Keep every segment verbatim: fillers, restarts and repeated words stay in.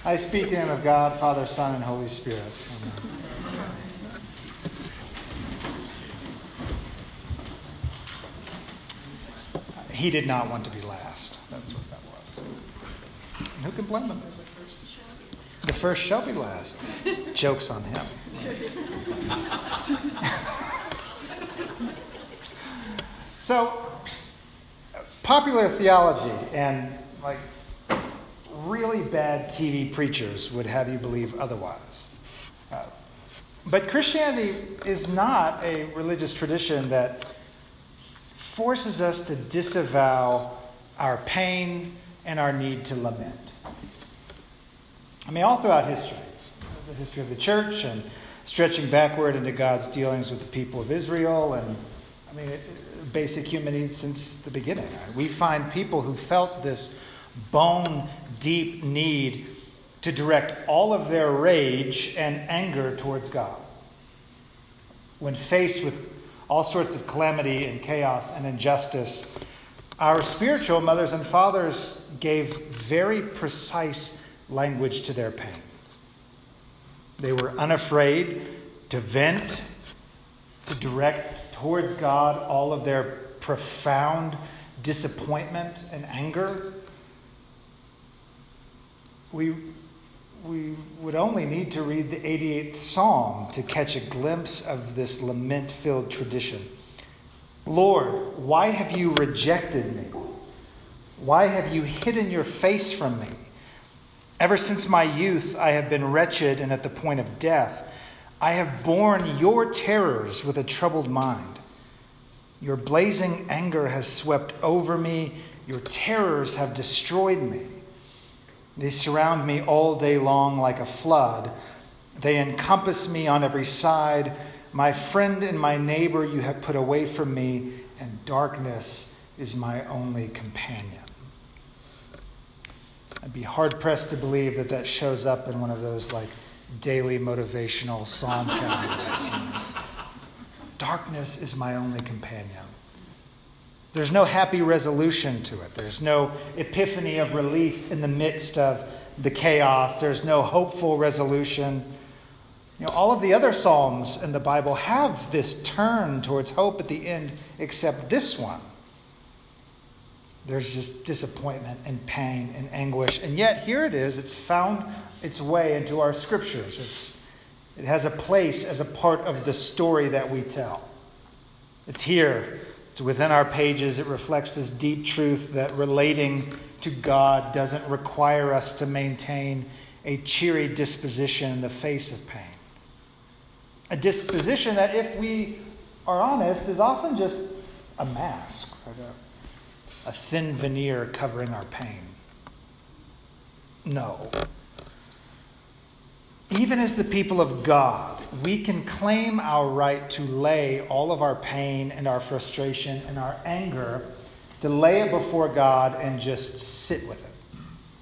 I speak in the name of God, Father, Son, and Holy Spirit. Amen. He did not want to be last. That's what that was. And who can blame him? The first shall be last. Joke's on him. So, popular theology and like really bad T V preachers would have you believe otherwise. Uh, but Christianity is not a religious tradition that forces us to disavow our pain and our need to lament. I mean, all throughout history, the history of the church and stretching backward into God's dealings with the people of Israel, and I mean, it, basic human needs since the beginning. We find people who felt this bone-deep need to direct all of their rage and anger towards God. When faced with all sorts of calamity and chaos and injustice, our spiritual mothers and fathers gave very precise language to their pain. They were unafraid to vent, to direct towards God all of their profound disappointment and anger. We, we would only need to read the eighty-eighth Psalm to catch a glimpse of this lament-filled tradition. Lord, why have you rejected me? Why have you hidden your face from me? Ever since my youth, I have been wretched and at the point of death. I have borne your terrors with a troubled mind. Your blazing anger has swept over me. Your terrors have destroyed me. They surround me all day long like a flood. They encompass me on every side. My friend and my neighbor you have put away from me, and darkness is my only companion. I'd be hard-pressed to believe that that shows up in one of those like daily motivational psalm calendars. Darkness is my only companion. There's no happy resolution to it. There's no epiphany of relief in the midst of the chaos. There's no hopeful resolution. You know, all of the other psalms in the Bible have this turn towards hope at the end, except this one. There's just disappointment and pain and anguish. And yet here it is. It's found its way into our scriptures. It's, it has a place as a part of the story that we tell. It's here. It's within our pages. It reflects this deep truth that relating to God doesn't require us to maintain a cheery disposition in the face of pain. A disposition that, if we are honest, is often just a mask, right? A thin veneer covering our pain. No. Even as the people of God, we can claim our right to lay all of our pain and our frustration and our anger, to lay it before God and just sit with it.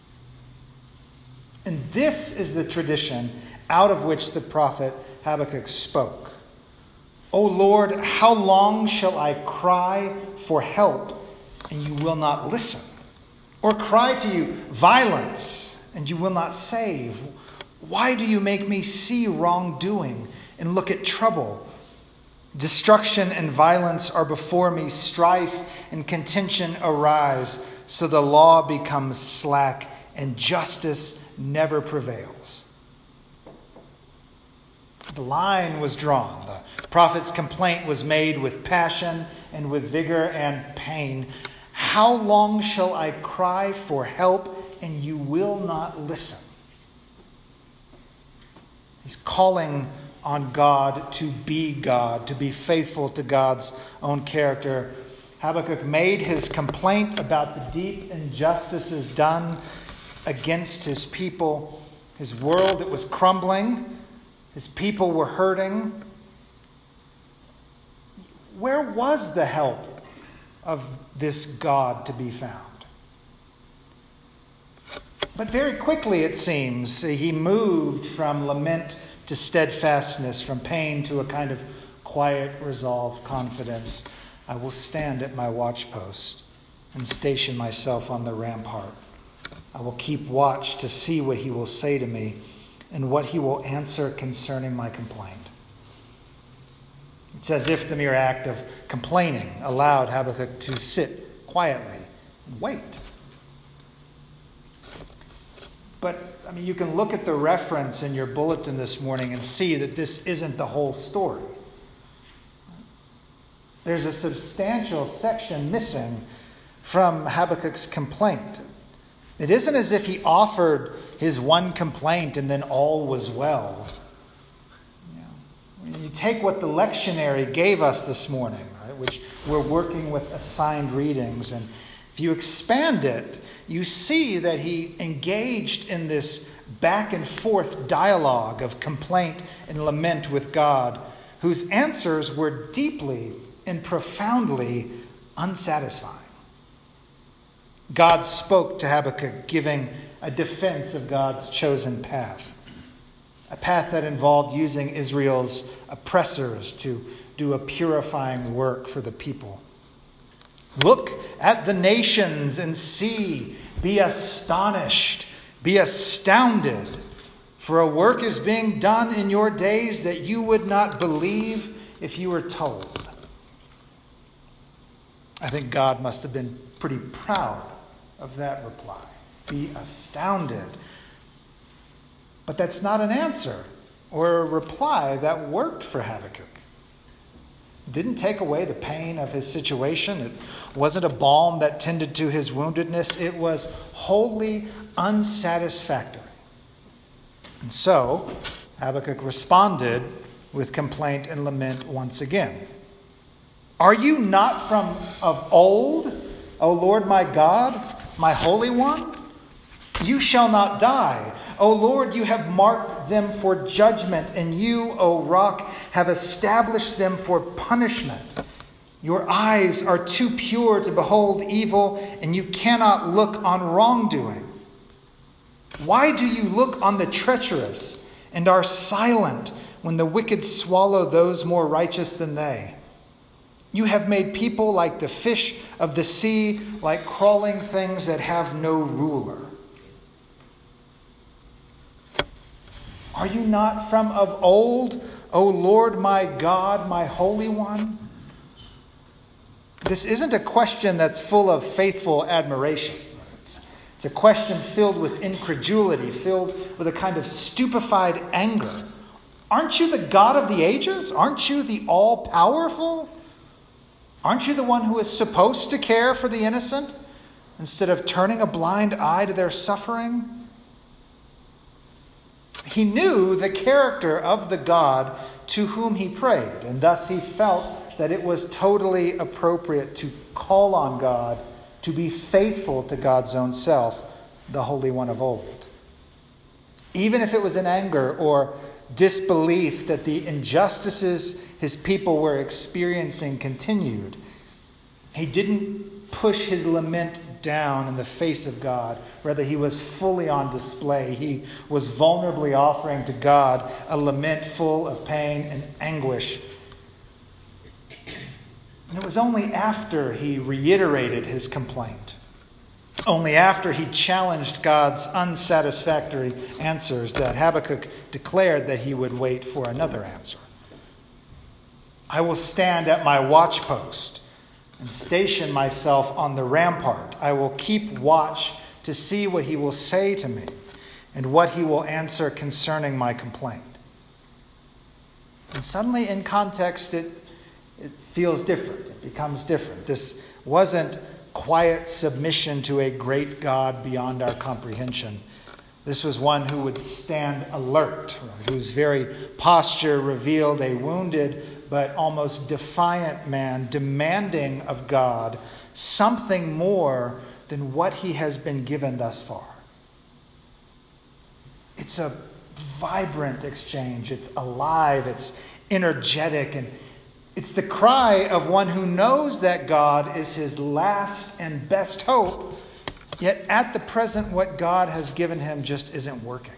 And this is the tradition out of which the prophet Habakkuk spoke. O Lord, how long shall I cry for help, and you will not listen? Or cry to you, violence, and you will not save? Why do you make me see wrongdoing and look at trouble? Destruction and violence are before me. Strife and contention arise. So the law becomes slack and justice never prevails. The line was drawn. The prophet's complaint was made with passion and with vigor and pain. How long shall I cry for help, and you will not listen? He's calling on God to be God, to be faithful to God's own character. Habakkuk made his complaint about the deep injustices done against his people. His world, it was crumbling. His people were hurting. Where was the help of this God to be found? But very quickly, it seems, he moved from lament to steadfastness, from pain to a kind of quiet, resolved confidence. I will stand at my watchpost and station myself on the rampart. I will keep watch to see what he will say to me and what he will answer concerning my complaint. It's as if the mere act of complaining allowed Habakkuk to sit quietly and wait. But, I mean, you can look at the reference in your bulletin this morning and see that this isn't the whole story. There's a substantial section missing from Habakkuk's complaint. It isn't as if he offered his one complaint and then all was well. You know, you take what the lectionary gave us this morning, right, which we're working with assigned readings, and if you expand it, you see that he engaged in this back and forth dialogue of complaint and lament with God, whose answers were deeply and profoundly unsatisfying. God spoke to Habakkuk, giving a defense of God's chosen path, a path that involved using Israel's oppressors to do a purifying work for the people. Look at the nations and see, be astonished, be astounded, for a work is being done in your days that you would not believe if you were told. I think God must have been pretty proud of that reply. Be astounded. But that's not an answer or a reply that worked for Habakkuk. It didn't take away the pain of his situation. It wasn't a balm that tended to his woundedness. It was wholly unsatisfactory. And so Habakkuk responded with complaint and lament once again. Are you not from of old, O Lord my God, my Holy One? You shall not die. O Lord, you have marked them for judgment, and you, O Rock, have established them for punishment. Your eyes are too pure to behold evil, and you cannot look on wrongdoing. Why do you look on the treacherous and are silent when the wicked swallow those more righteous than they? You have made people like the fish of the sea, like crawling things that have no ruler. Are you not from of old, O Lord my God, my Holy One? This isn't a question that's full of faithful admiration. It's, it's a question filled with incredulity, filled with a kind of stupefied anger. Aren't you the God of the ages? Aren't you the all-powerful? Aren't you the one who is supposed to care for the innocent instead of turning a blind eye to their suffering? He knew the character of the God to whom he prayed, and thus he felt that it was totally appropriate to call on God to be faithful to God's own self, the Holy One of old. Even if it was in anger or disbelief that the injustices his people were experiencing continued, he didn't push his lament down in the face of God. Rather, he was fully on display. He was vulnerably offering to God a lament full of pain and anguish. And it was only after he reiterated his complaint, only after he challenged God's unsatisfactory answers, that Habakkuk declared that he would wait for another answer. I will stand at my watchpost and station myself on the rampart. I will keep watch to see what he will say to me and what he will answer concerning my complaint. And suddenly in context, it, it feels different. It becomes different. This wasn't quiet submission to a great God beyond our comprehension. This was one who would stand alert, whose very posture revealed a wounded but almost defiant man demanding of God something more than what he has been given thus far. It's a vibrant exchange. It's alive. It's energetic. And it's the cry of one who knows that God is his last and best hope, yet at the present what God has given him just isn't working.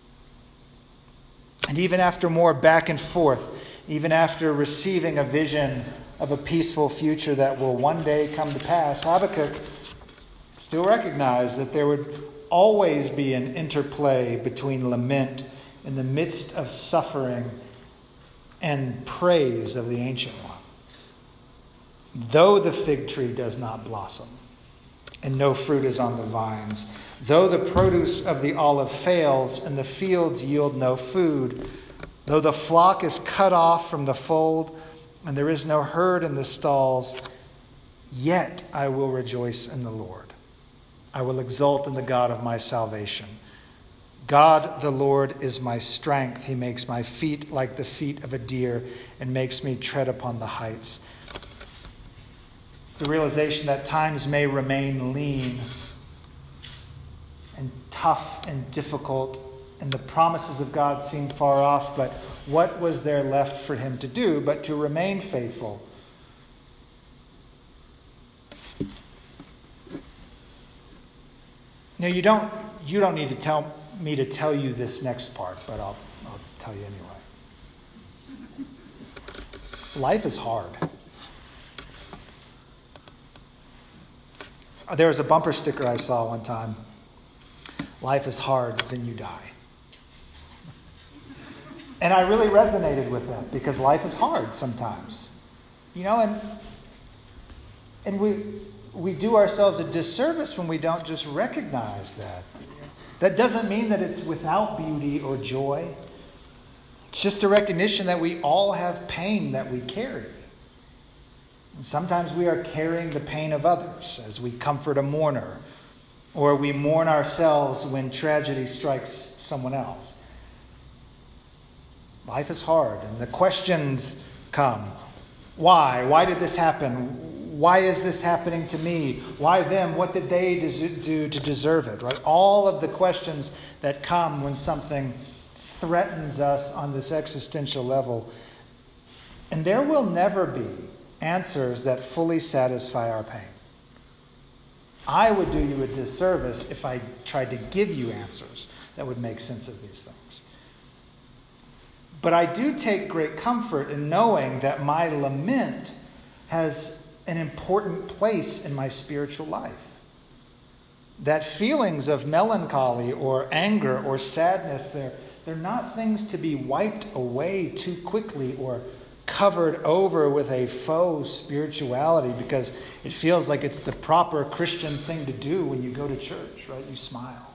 And even after more back and forth, even after receiving a vision of a peaceful future that will one day come to pass, Habakkuk still recognized that there would always be an interplay between lament in the midst of suffering and praise of the Ancient One. Though the fig tree does not blossom, and no fruit is on the vines, though the produce of the olive fails, and the fields yield no food, though the flock is cut off from the fold, and there is no herd in the stalls, yet I will rejoice in the Lord. I will exult in the God of my salvation. God the Lord is my strength. He makes my feet like the feet of a deer and makes me tread upon the heights. It's the realization that times may remain lean and tough and difficult, and the promises of God seem far off, but what was there left for him to do but to remain faithful? Now, you don't you don't need to tell me to tell you this next part, but I'll I'll tell you anyway. Life is hard. There was a bumper sticker I saw one time. Life is hard, then you die. And I really resonated with that because life is hard sometimes. You know, and and we we do ourselves a disservice when we don't just recognize that. That doesn't mean that it's without beauty or joy. It's just a recognition that we all have pain that we carry. And sometimes we are carrying the pain of others as we comfort a mourner, or we mourn ourselves when tragedy strikes someone else. Life is hard, and the questions come. Why? Why did this happen? Why is this happening to me? Why them? What did they do to deserve it? Right? All of the questions that come when something threatens us on this existential level. And there will never be answers that fully satisfy our pain. I would do you a disservice if I tried to give you answers that would make sense of these things. But I do take great comfort in knowing that my lament has an important place in my spiritual life. That feelings of melancholy or anger or sadness, they're, they're not things to be wiped away too quickly or covered over with a faux spirituality because it feels like it's the proper Christian thing to do when you go to church, right? You smile.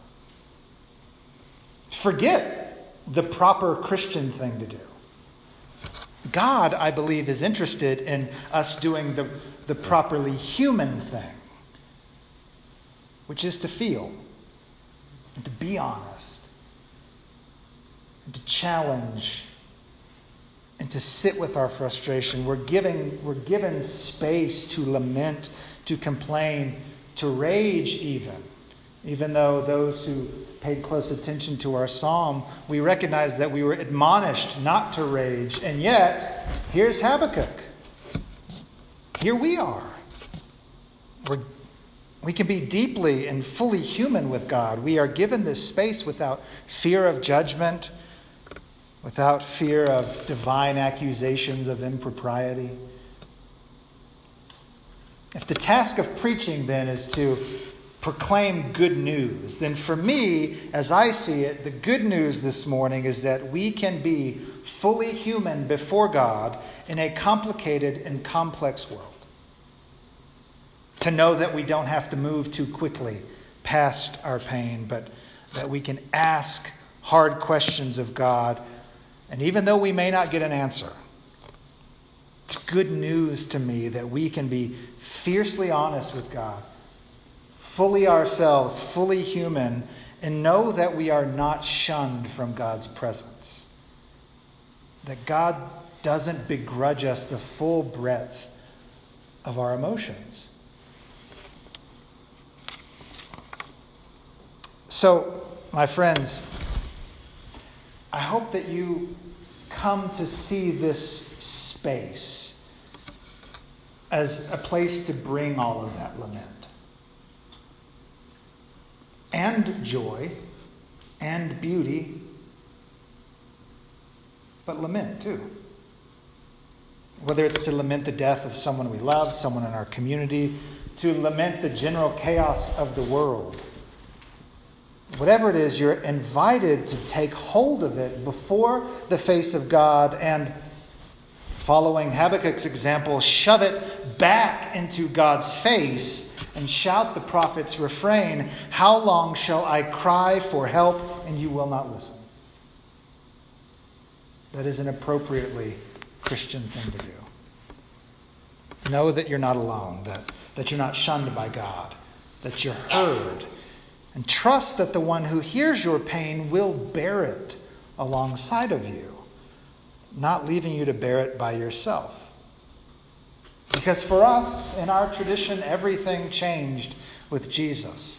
Forget the proper Christian thing to do. God, I believe, is interested in us doing the, the properly human thing, which is to feel and to be honest and to challenge and to sit with our frustration. We're giving, we're given space to lament, to complain, to rage even. Even though those who paid close attention to our psalm, we recognize that we were admonished not to rage. And yet, here's Habakkuk. Here we are. We're, we can be deeply and fully human with God. We are given this space without fear of judgment, without fear of divine accusations of impropriety. If the task of preaching then is to proclaim good news, then for me, as I see it, the good news this morning is that we can be fully human before God in a complicated and complex world. To know that we don't have to move too quickly past our pain, but that we can ask hard questions of God. And even though we may not get an answer, it's good news to me that we can be fiercely honest with God, fully ourselves, fully human, and know that we are not shunned from God's presence. That God doesn't begrudge us the full breadth of our emotions. So, my friends, I hope that you come to see this space as a place to bring all of that lament. And joy, and beauty, but lament too. Whether it's to lament the death of someone we love, someone in our community, to lament the general chaos of the world, Whatever it is, you're invited to take hold of it before the face of God and, following Habakkuk's example, shove it back into God's face and shout the prophet's refrain, "How long shall I cry for help and you will not listen?" That is an appropriately Christian thing to do. Know that you're not alone, that, that you're not shunned by God, that you're heard, and trust that the one who hears your pain will bear it alongside of you, not leaving you to bear it by yourself. Because for us, in our tradition, everything changed with Jesus.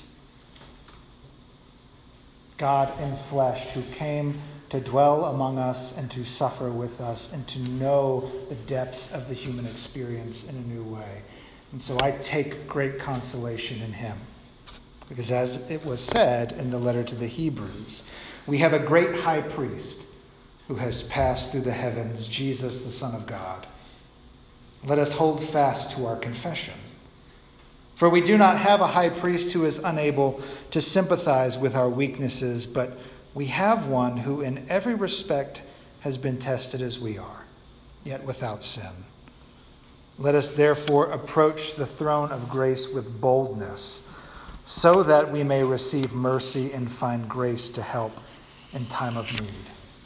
God in flesh, who came to dwell among us and to suffer with us and to know the depths of the human experience in a new way. And so I take great consolation in him. Because as it was said in the letter to the Hebrews, we have a great high priest who has passed through the heavens, Jesus, the Son of God. Let us hold fast to our confession. For we do not have a high priest who is unable to sympathize with our weaknesses, but we have one who in every respect has been tested as we are, yet without sin. Let us therefore approach the throne of grace with boldness, so that we may receive mercy and find grace to help in time of need.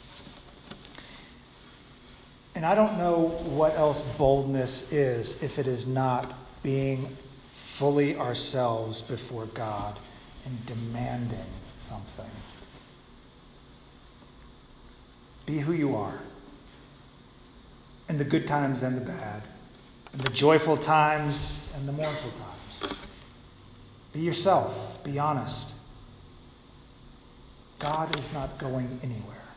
And I don't know what else boldness is if it is not being fully ourselves before God and demanding something. Be who you are, in the good times and the bad, in the joyful times and the mournful times. Be yourself. Be honest. God is not going anywhere.